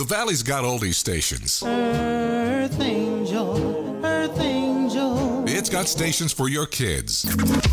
The Valley's got oldies stations. Earth Angel, Earth Angel. It's got stations for your kids.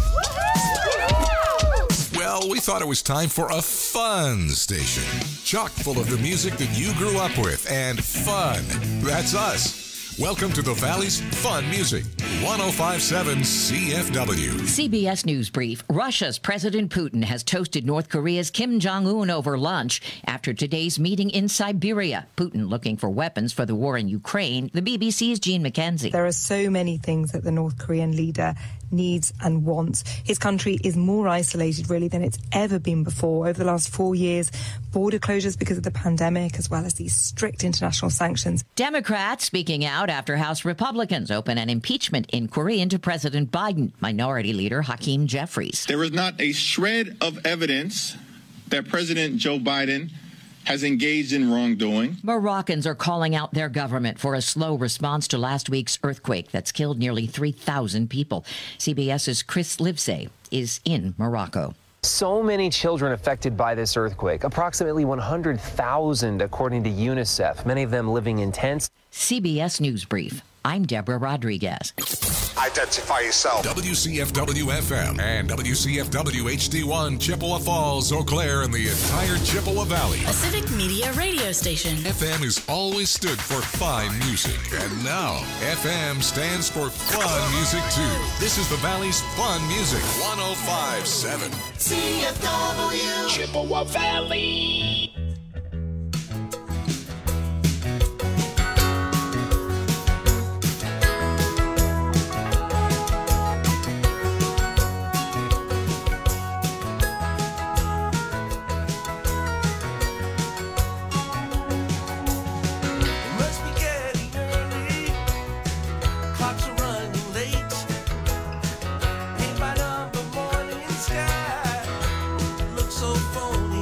Well, we thought it was time for a fun station. Chock full of the music that you grew up with and fun. That's us. Welcome to the Valley's Fun Music, 105.7 CFW. CBS News Brief. Russia's President Putin has toasted North Korea's Kim Jong-un over lunch after today's meeting in Siberia. Putin looking for weapons for the war in Ukraine. The BBC's Jean McKenzie. There are so many things that the North Korean leader needs and wants. His country is more isolated, really, than it's ever been before. Over the last 4 years, border closures because of the pandemic, as well as these strict international sanctions. Democrats speaking out after House Republicans open an impeachment inquiry into President Biden. Minority Leader Hakeem Jeffries. There is not a shred of evidence that President Joe Biden has engaged in wrongdoing. Moroccans are calling out their government for a slow response to last week's earthquake that's killed nearly 3,000 people. CBS's Chris Livesey is in Morocco. So many children affected by this earthquake, approximately 100,000 according to UNICEF, many of them living in tents. CBS News Brief. I'm Deborah Rodriguez. Identify yourself. WCFW-FM and WCFW-HD1, Chippewa Falls, Eau Claire, and the entire Chippewa Valley. A civic media radio station. FM has always stood for fine music, and now FM stands for fun music, too. This is the Valley's Fun Music, 105.7 CFW. Chippewa Valley. So phony.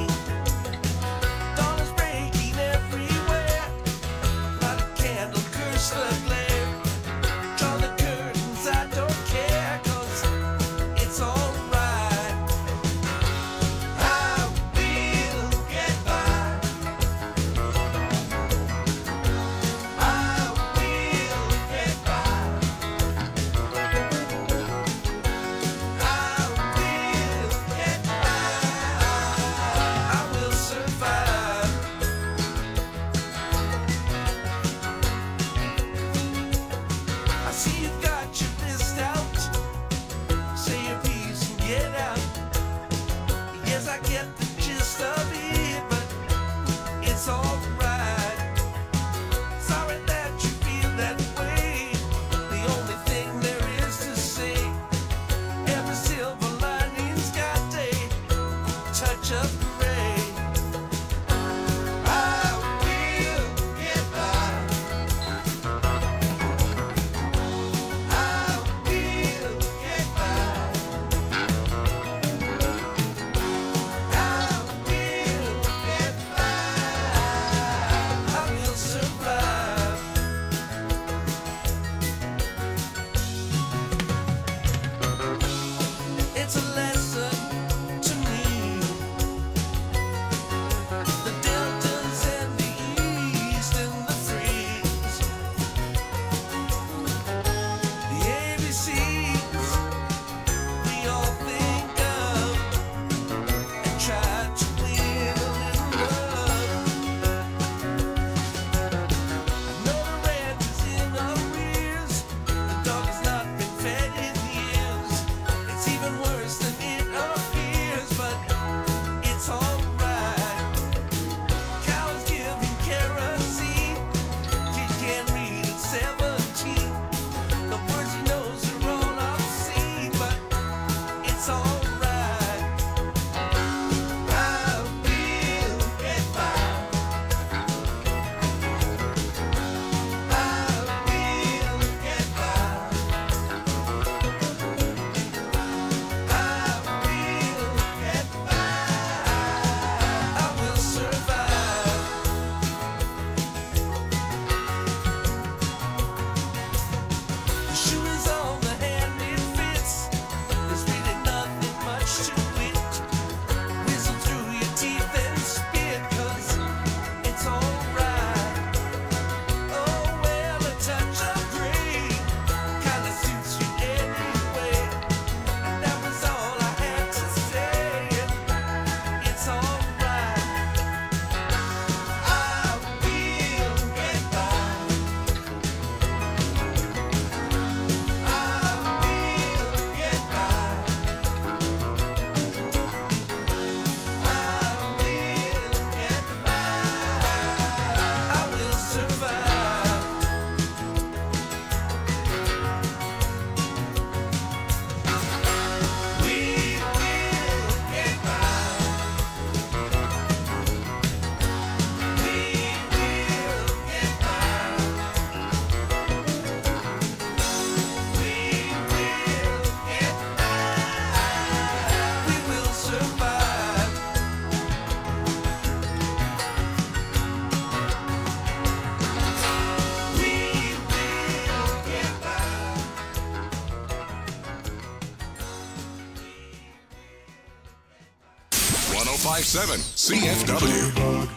105.7 CFW.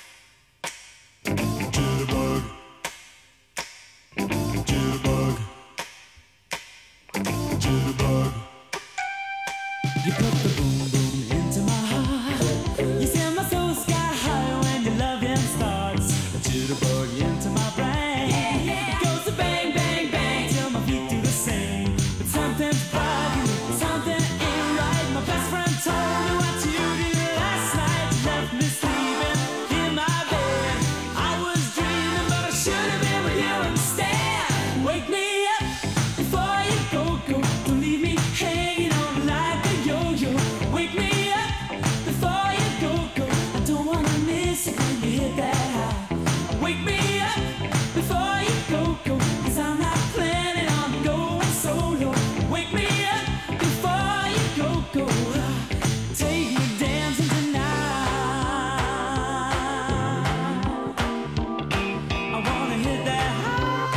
You put the boom boom into my heart. You send my soul sky high when your loving starts. A jitterbug into my brain. It goes to bang bang bang till my feet do the same. But something's bugging, something ain't right. My best friend told me what you did last night. You left me sleeping in my bed. I was dreaming, but I should have been with you instead. Wake me up before you go. Don't leave me hanging on like a yo-yo. Wake me up before you go. I don't wanna miss it when you hit that high. Wake me up before you go. 'Cause I'm not planning on going solo. Wake me up before you go. Take me dancing tonight. I wanna hit that high.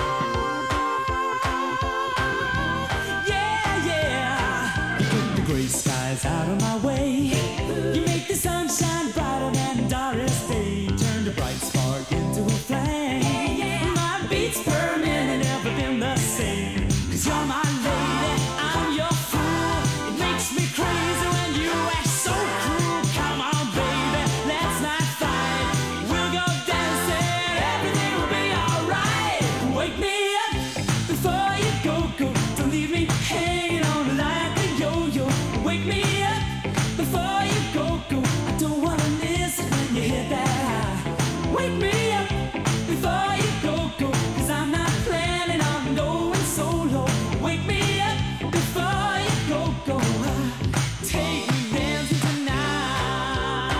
Yeah. You put the gray skies out of my way. You make the sunshine brighter than Doris Day. Turn the bright spark into a flame. My beats per minute never been the same. 'Cause you're my lady, I'm your fool. It makes me crazy when you act so cruel. Come on, baby, let's not fight. We'll go dancing, everything will be alright. Wake me up before you go. Don't leave me hanging on like a yo-yo. Wake me up before you go. I don't wanna miss it when you hit that high. Wake me up before you go. 'Cause I'm not planning on going solo. Wake me up before you go. Take me dancing tonight.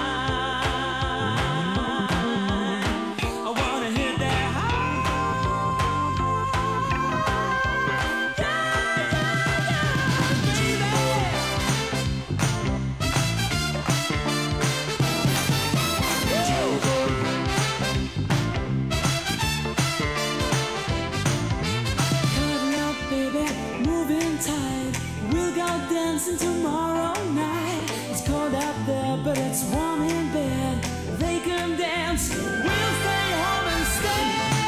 I wanna hit that high. Cuddle up, baby, moving tight. We'll go dancing tomorrow night. It's cold out there, but it's warm in bed. They can dance, we'll stay home instead.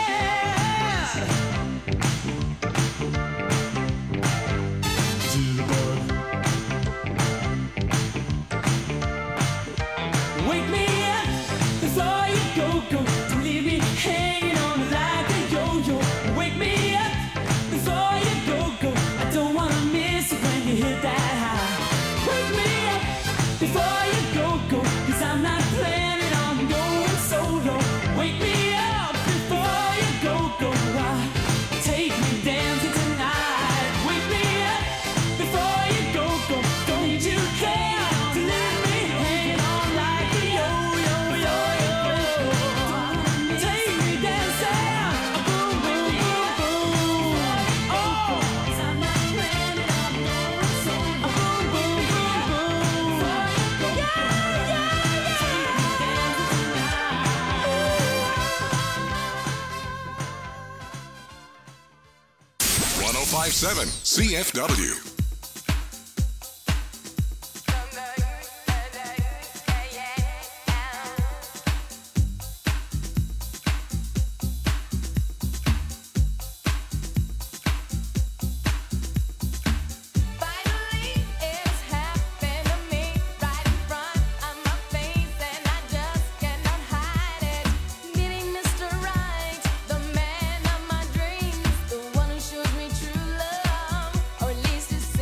Wake me up before you go. Don't leave me hanging on like a yo-yo. Wake me up before you go. I don't wanna miss it when you hit that high. Wake me up before you go. 'Cause I'm not planning on going solo. Wake me up before you go. Take me dancing tonight. Wake me up before you go. Don't need you care to leave me hanging on like a yo-yo. Take me dancing, boom, boom, boom, boom. Oh, 'cause I'm not planning on going solo. Boom, boom, boom, boom. Yeah. Take me dancing tonight. 105.7 CFW. Finally, it's happened to me right in front of my face, and I just cannot hide it. Meeting Mr. Right, the man of my dreams, the one who shows me true love, or at least it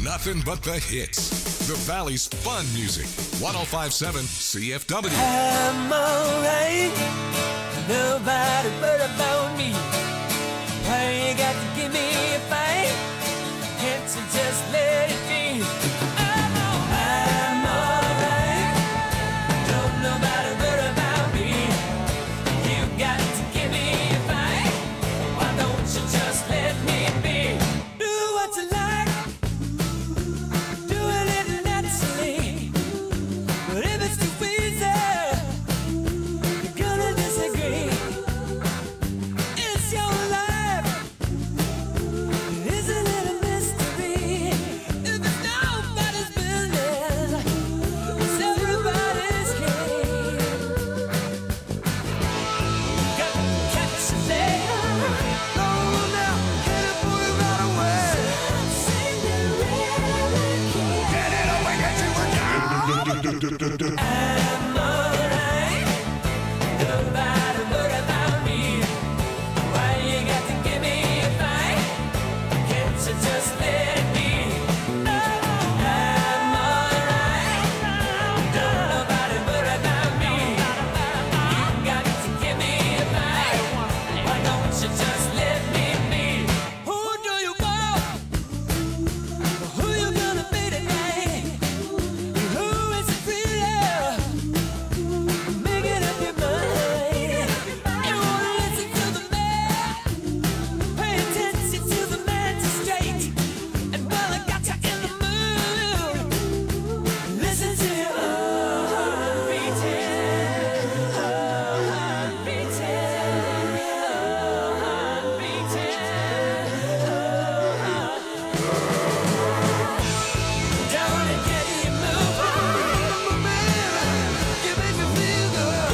Nothing but the hits. The Valley's fun music. 105.7 CFW. I'm alright. Nobody but about me. Why you got to give me a fight? Can't you just let it be? I'm alright. Don't nobody worry about me. You got to give me a fight. Why don't you just let me be? Do what you like. Do it naturally. But if it's too easy, you're gonna disagree. It's your life. Isn't it a mystery? If it's nobody's business, it's everybody's game. Got to catch a leg. Go now, hit it, put it right away. Get it away, get you down. I'm alright. Nobody worry about me. Why you got to give me a fight? Can't you just let it be? I'm alright. Don't nobody worry about me. You got to give me a fight. Why don't you just let me be? Who do you want? Who you gonna be tonight? Who is it really? Making up your mind. You wanna listen to the man? Pay attention to the magistrate. And while I got you in the mood, listen to your heart beating, heart beating, heart beating, Don't it get you moving? You make me feel good.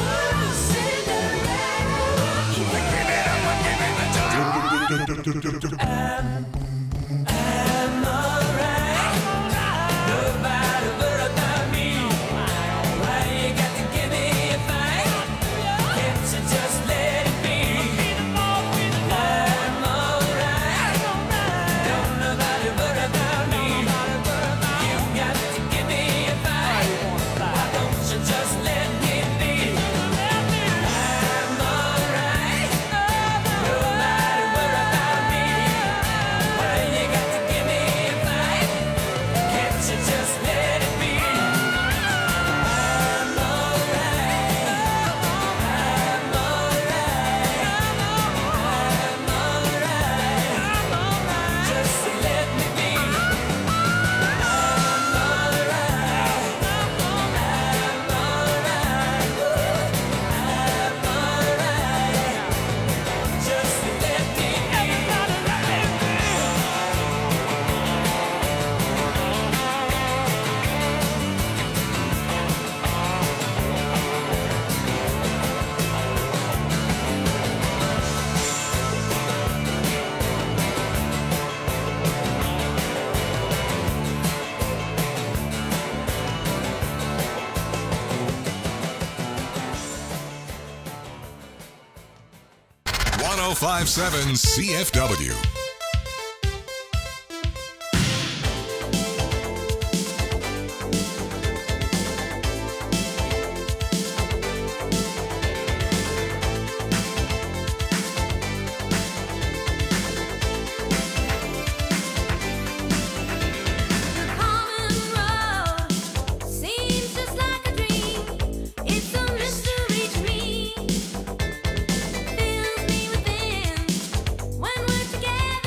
I'm alright. Nobody worry about me. Why you got to give me a fight? Can't you just let it be? I'm alright. Don't nobody worry about me. You got to give me a fight. Why don't you just let me be? I'm alright. Nobody worry about me. Why you got to give me a fight? Can't you just let it be? I'm alright. I'm alright. Just let me be. I'm alright. Just let me be. One 105.7 CFW. Seems just like a dream. It's a mystery to me. Fills me within when we're together.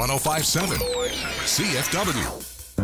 1057 CFW.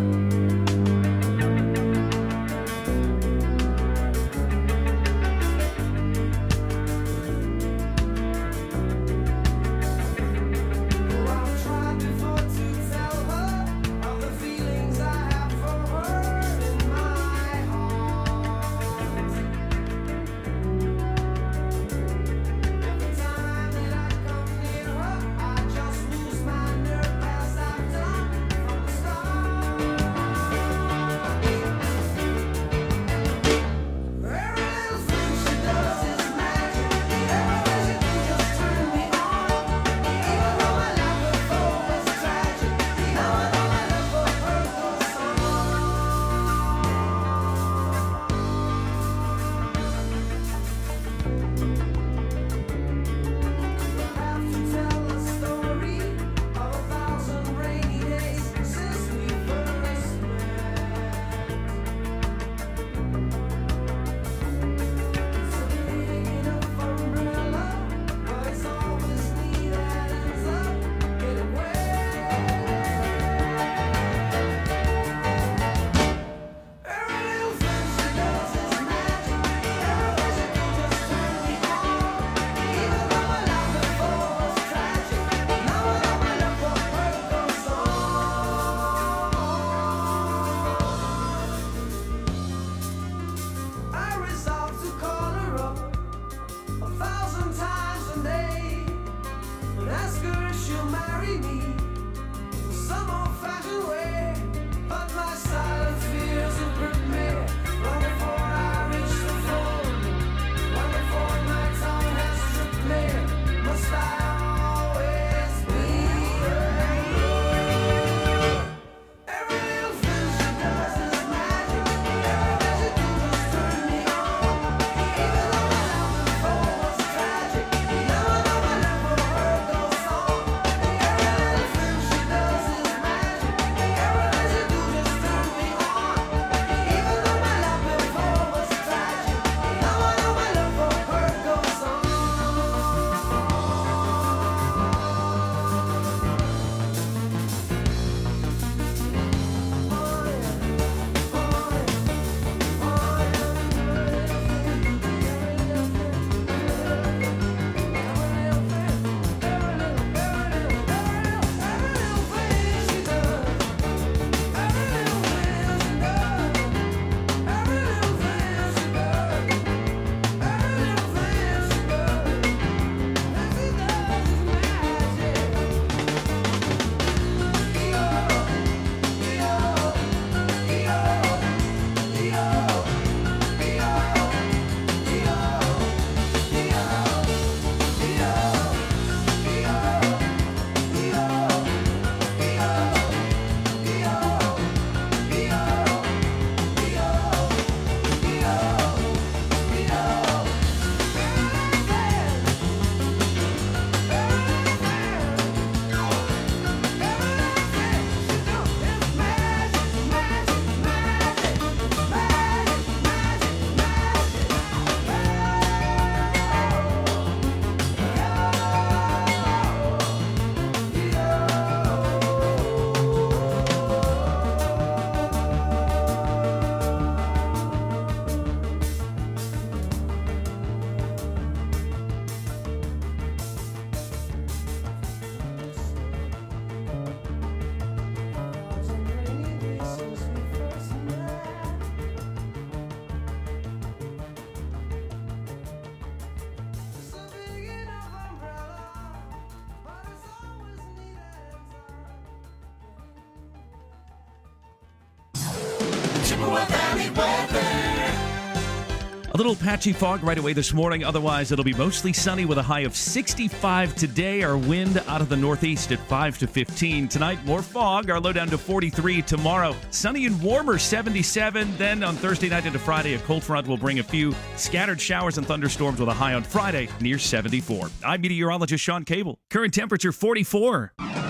A little patchy fog right away this morning. Otherwise, it'll be mostly sunny with a high of 65 today. Our wind out of the northeast at 5 to 15. Tonight, more fog. Our low down to 43 tomorrow. Sunny and warmer, 77. Then on Thursday night into Friday, a cold front will bring a few scattered showers and thunderstorms with a high on Friday near 74. I'm meteorologist Sean Cable. Current temperature 44.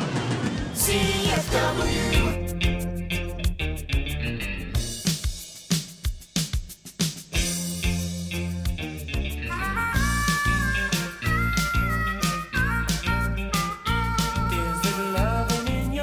CFW. Is it loving in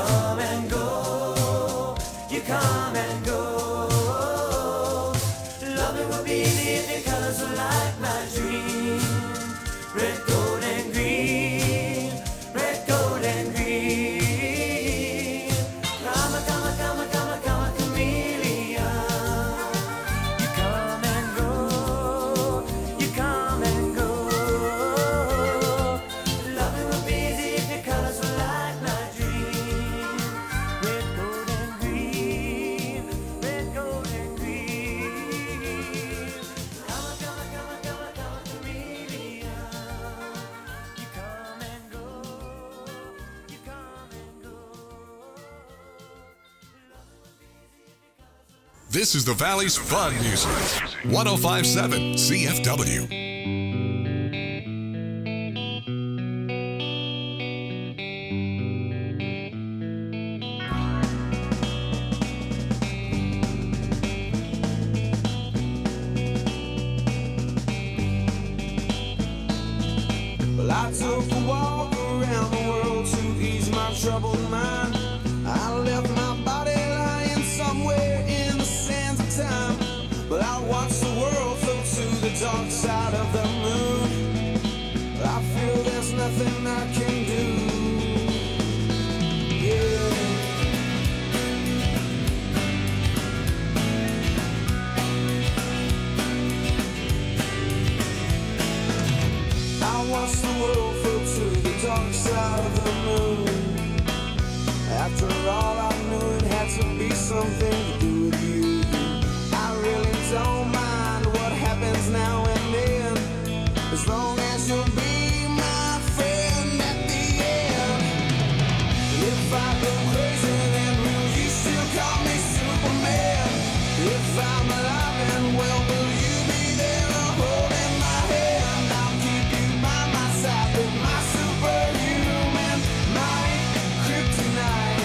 come and go. You come and go. Loving would be easy if your colors were like my dream. Red, gold, and green. Red, gold, and green. Come, come, come, come, come, chameleon. You come and go. You come and go. Loving would be easy if your colors were like my dream. Red, gold, and green. Red, gold, and green. Come, come, come, come, come, chameleon. You come and go. You come and go. This is the Valley's Fun Music. 1057 CFW. Well, I took a walk around the world to ease my troubled mind. I left my body lying somewhere in the sands of time. But I watched the world float to the dark side of the moon. I feel there's nothing I can do. Yeah. I watched the world float to the dark side of the moon. After all, I knew it had to be something to do with you. I really don't mind what happens now and then, as long as you'll be my friend at the end. And if I go crazy, then will you still call me Superman? If I'm alive and well, will you be there holding my hand? I'll keep you by my side with my superhuman might, kryptonite.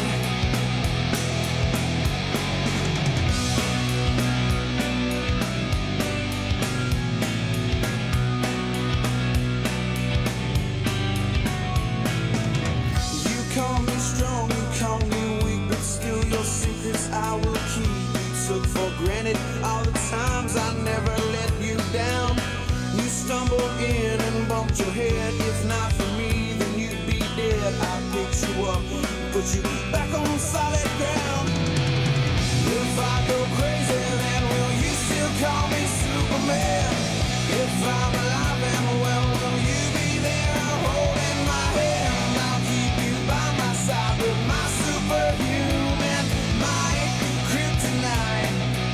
You call me strong, you call me weak, but still your secrets I will keep. You took for granted all the times I never let you down. You stumbled in and bumped your head. If not for me, then you'd be dead. I picked you up, put you back on solid ground. If I go crazy, then will you still call me Superman? If I'm alive and well, will you be there holding my hand? I'll keep you by my side with my superhuman might, kryptonite.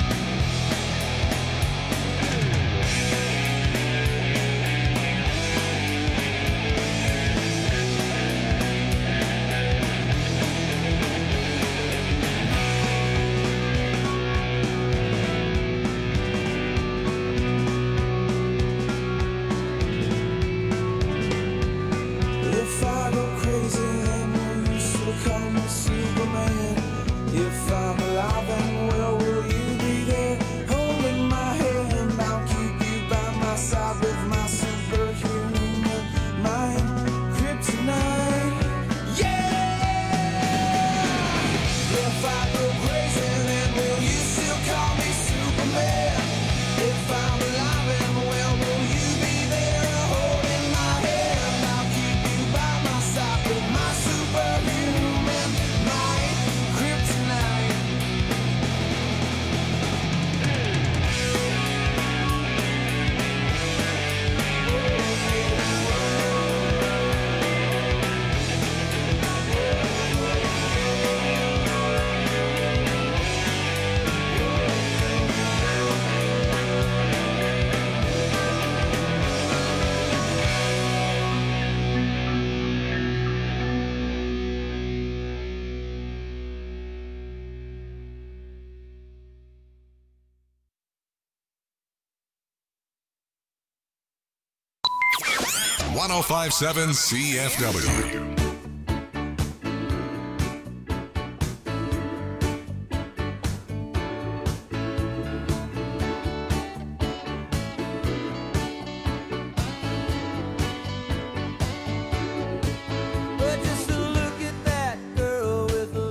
If I go crazy, then will you still call me Superman? If I'm alive and well, will you be there holding my hand? I'll keep you by my side with my superhuman mind, kryptonite. Yeah! If I go crazy, then will you still call me Superman? If I'm alive and well, will you be there holding my hand? I'll keep you by my side with my superhuman might, kryptonite. CFW. 1057 CFW. But just look at that girl with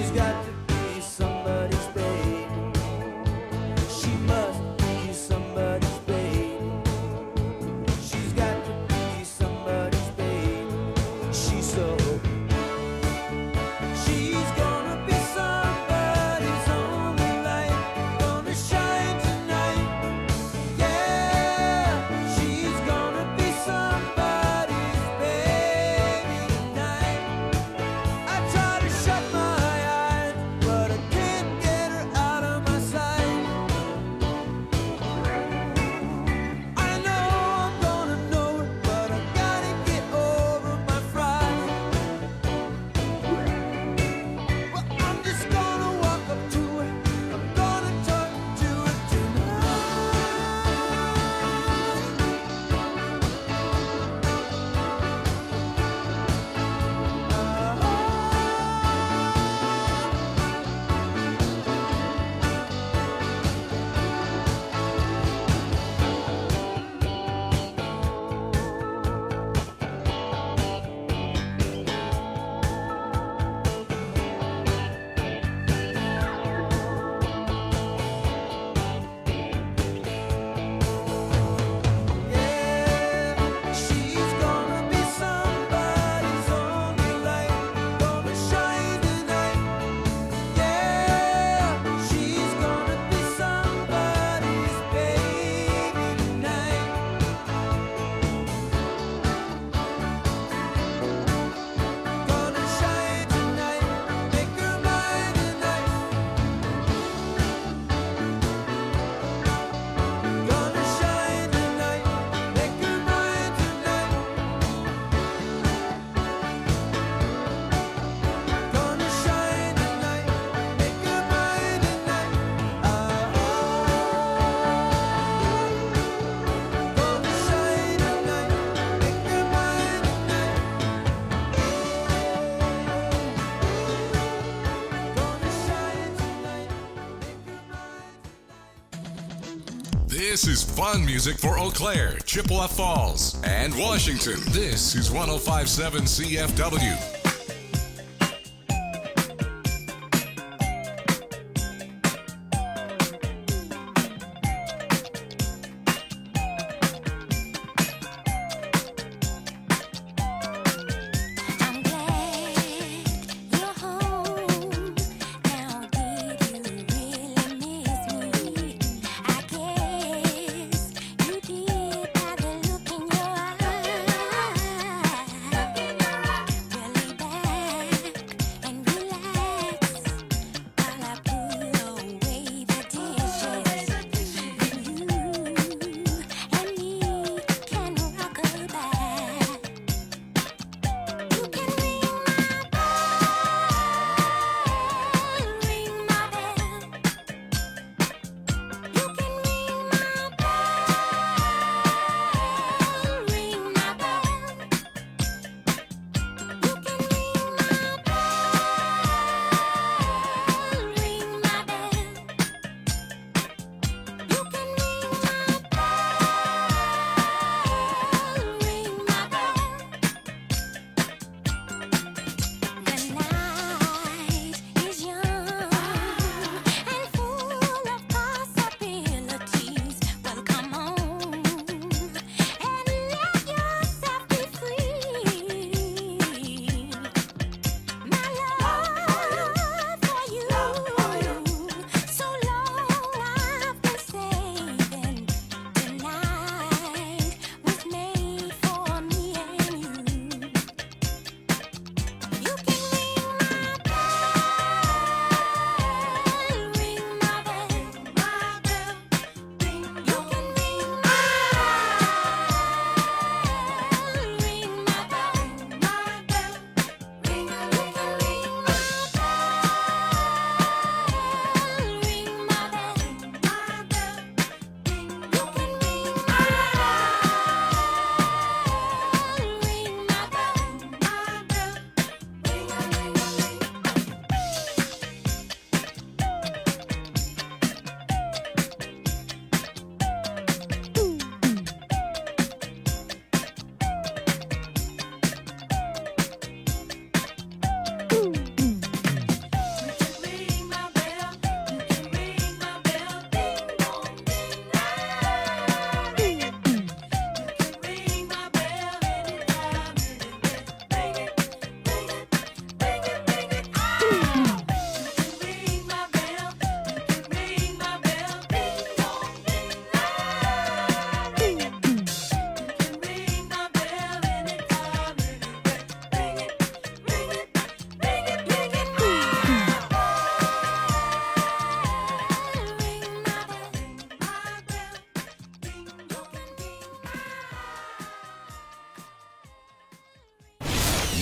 She's got to be somebody's baby. She must be somebody's baby. She's got to be somebody's baby. She's so. She's gonna be somebody's only light, gonna shine tonight. Yeah, she's gonna be somebody's baby tonight. I try to shut my eyes, but I can't get her out of my sight. I know I'm gonna know her, but I gotta get over my fright. Well, I'm just gonna walk up to her, I'm gonna talk to her Yeah, she's gonna be somebody's only light, gonna shine tonight. Yeah, she's gonna be somebody's baby tonight. Gonna shine tonight, make her mine tonight. Gonna shine tonight, make her mine tonight. Gonna shine tonight, make her mine tonight. Gonna shine tonight, make her mine tonight. Gonna shine tonight, make her mine. This is fun music for Eau Claire, Chippewa Falls, and Washington. This is 1057 CFW. I'm glad you're home. Now, did you really miss me? I guess you did by the look in your eyes. Really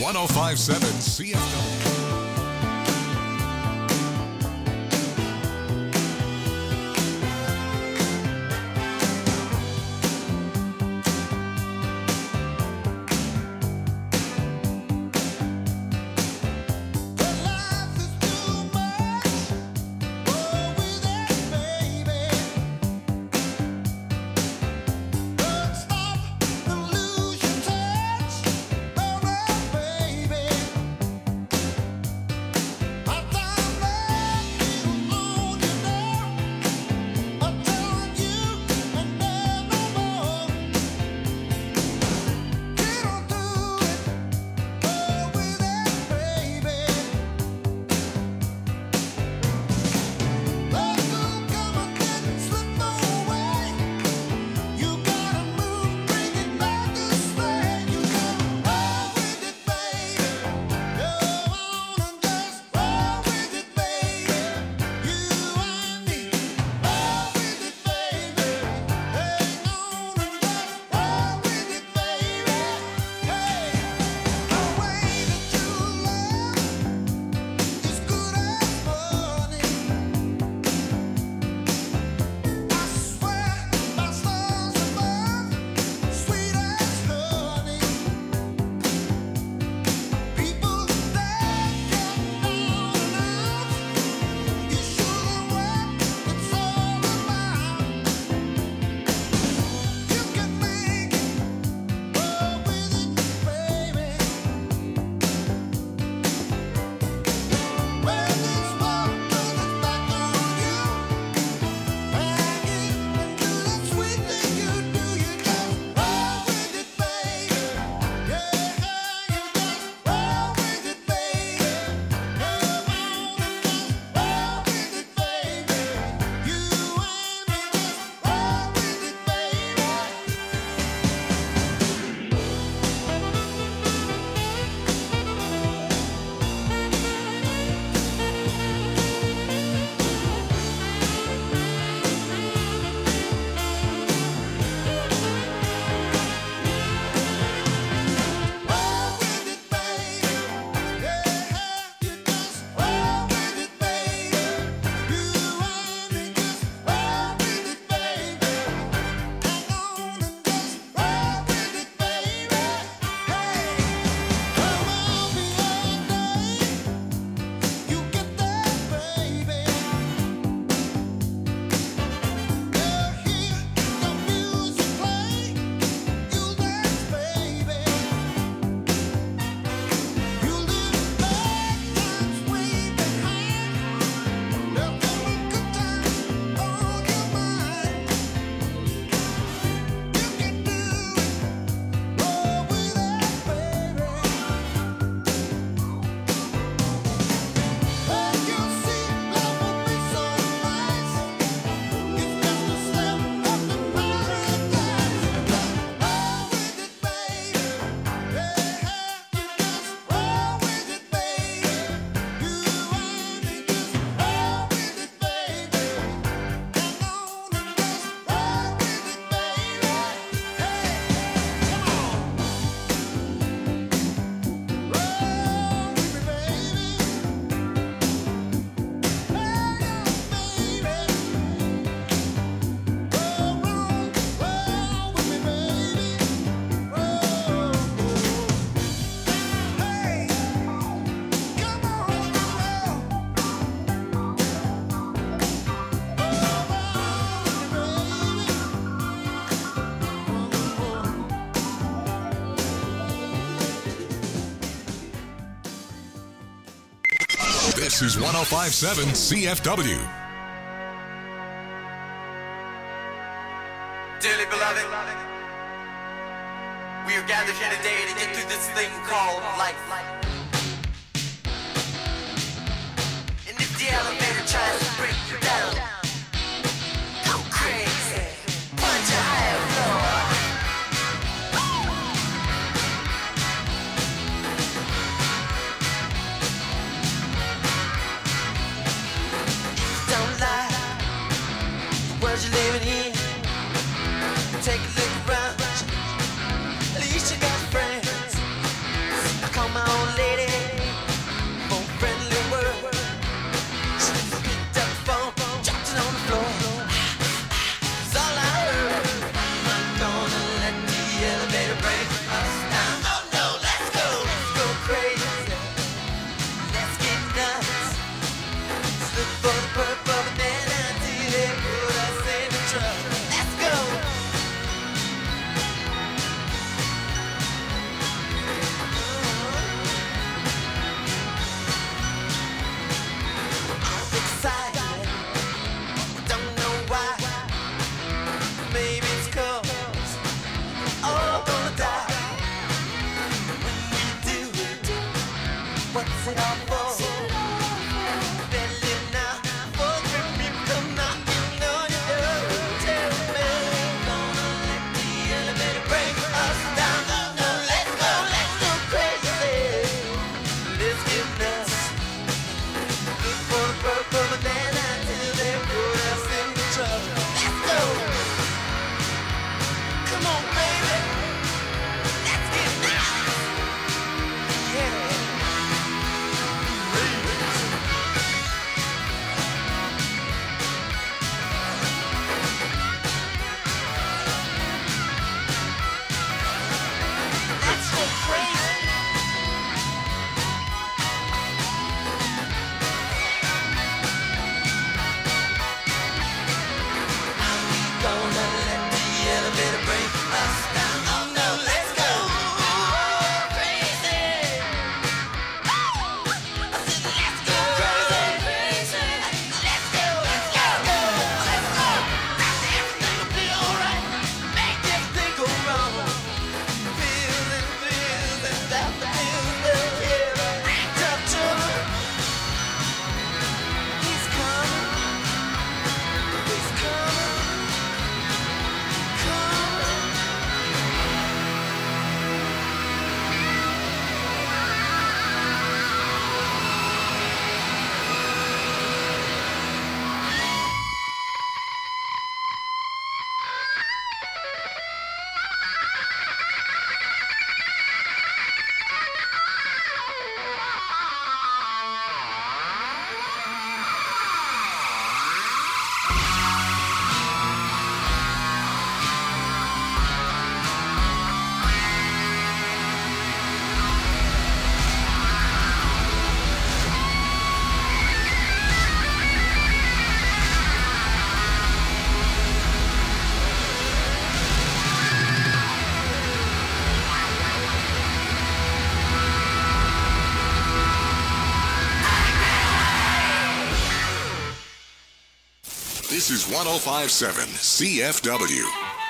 1057 CFW. This is 1057 CFW. Dearly beloved, we are gathered here today to get through this thing called life. And if the elevator tries to break you down, go crazy, punch a higher floor. Don't lie, the world you're living in. Take a look around, at least you got friends. I call my own This is 105.7 CFW.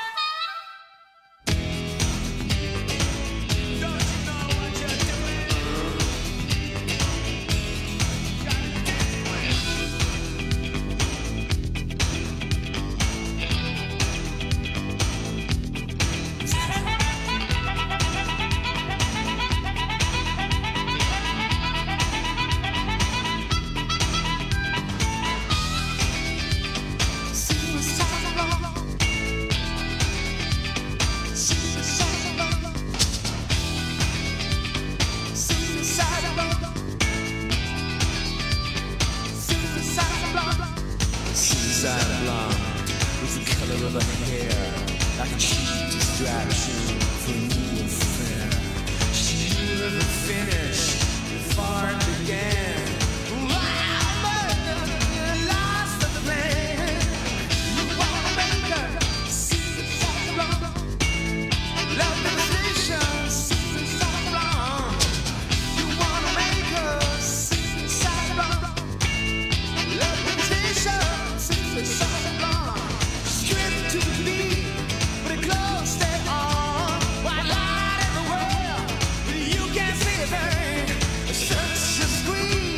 Suicide blonde is the color of her hair, like a cheap distraction for a new affair. She knew of the finish before it began. Wow, but lost the plan. You wanna make her suicide blonde, love devastation, suicide blonde. You wanna make her suicide blonde, love devastation. Suicide blonde, stripped to the beat, but her clothes stay on. White light everywhere, but you can't see a thing. Such a squeeze.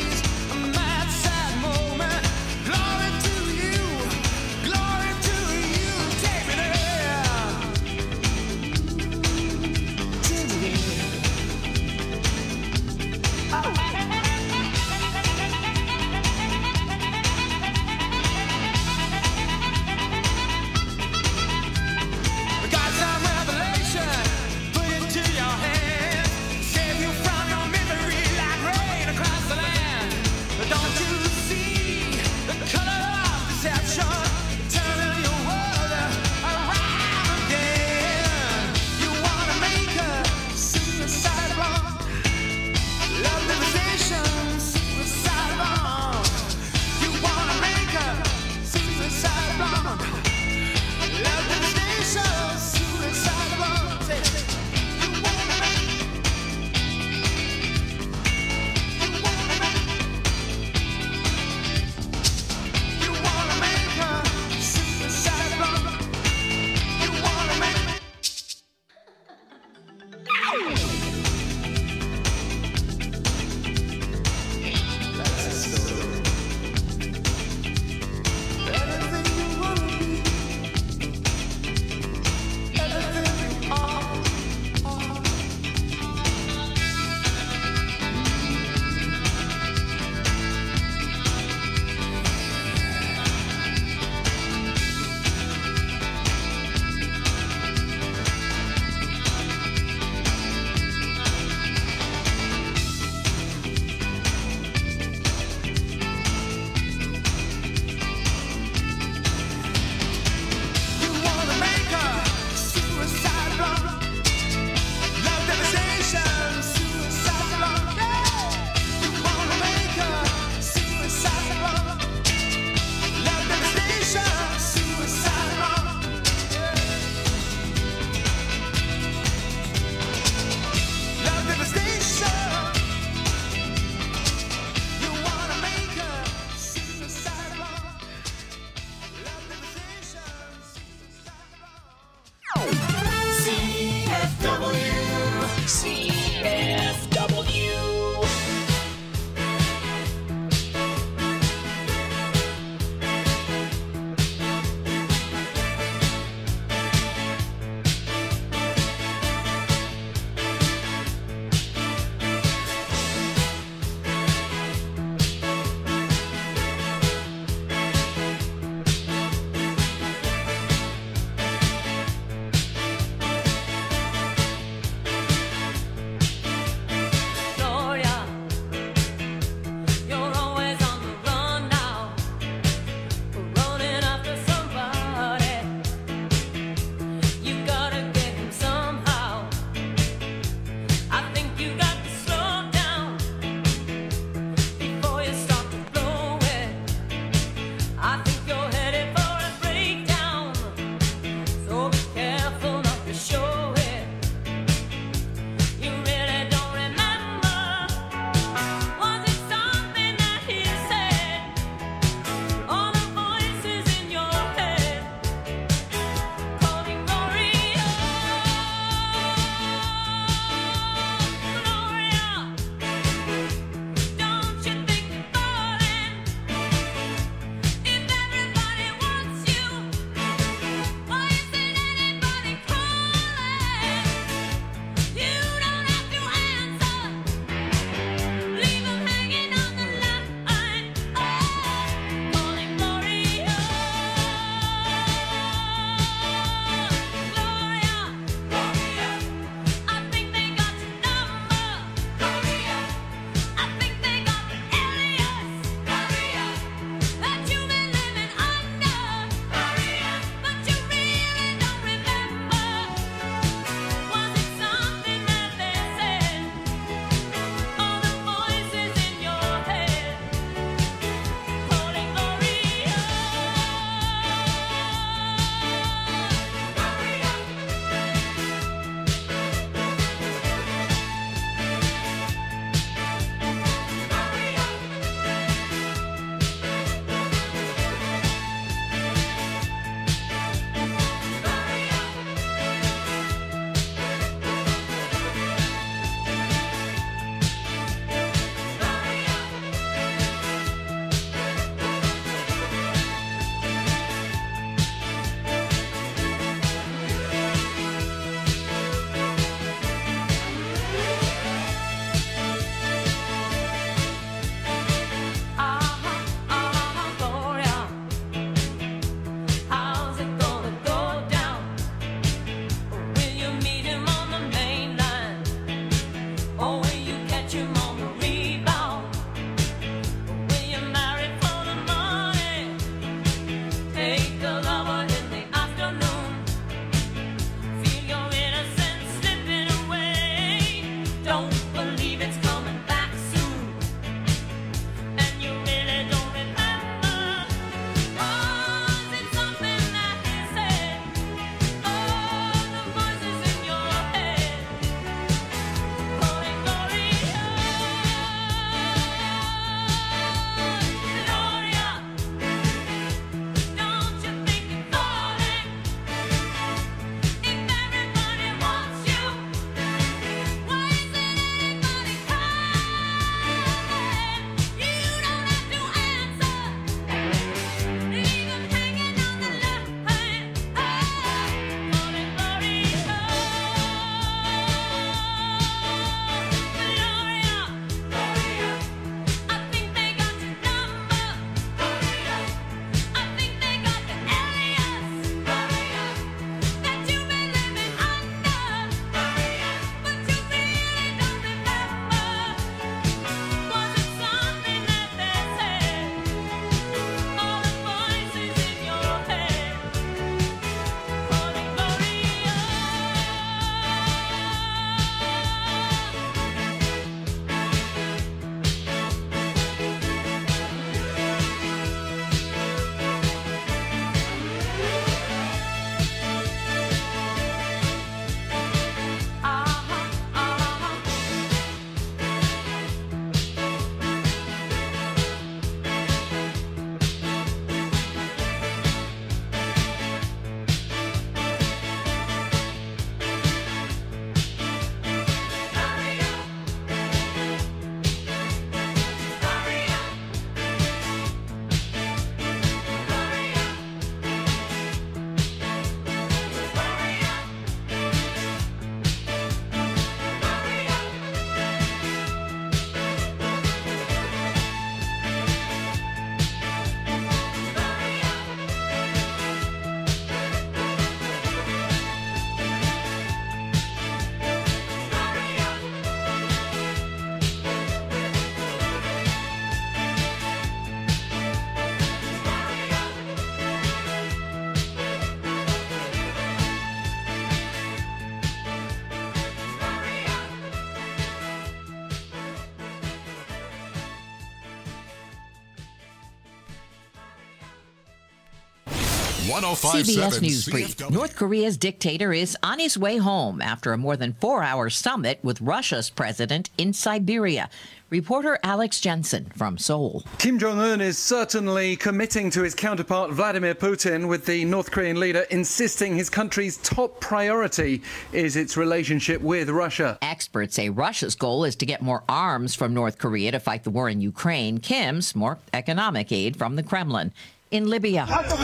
1057 CBS News Brief. CFW. North Korea's dictator is on his way home after a more than 4-hour summit with Russia's president in Siberia. Reporter Alex Jensen from Seoul. Kim Jong-un is certainly committing to his counterpart Vladimir Putin, with the North Korean leader insisting his country's top priority is its relationship with Russia. Experts say Russia's goal is to get more arms from North Korea to fight the war in Ukraine. Kim's more economic aid from the Kremlin. In Libya,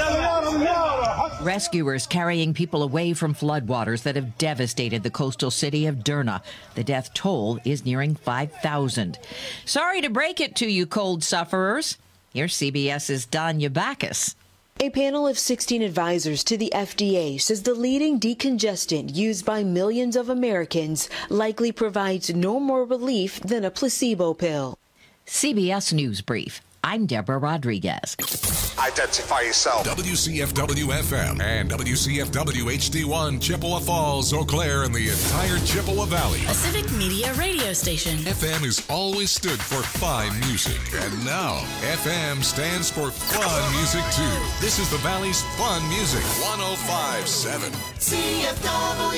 rescuers carrying people away from floodwaters that have devastated the coastal city of Derna. The death toll is nearing 5,000. Sorry to break it to you, cold sufferers. Here's CBS's Danya Backus. A panel of 16 advisors to the FDA says the leading decongestant used by millions of Americans likely provides no more relief than a placebo pill. CBS News Brief. I'm Deborah Rodriguez. Identify yourself. WCFW-FM and WCFW HD1, Chippewa Falls, Eau Claire, and the entire Chippewa Valley. A Civic Media radio station. FM has always stood for fine music, and now FM stands for fun music too. This is the Valley's fun music, 1057. CFW.